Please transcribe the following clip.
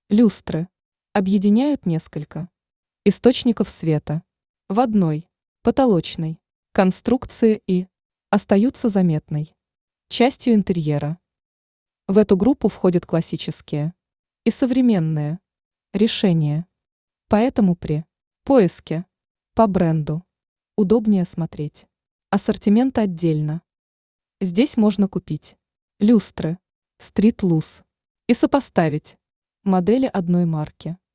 Люстры объединяют несколько источников света в одной потолочной конструкции и остаются заметной частью интерьера. В эту группу входят классические и современные решения, поэтому при поиске по бренду удобнее смотреть ассортимент отдельно. Здесь можно купить люстры, Street Luz и сопоставить модели одной марки.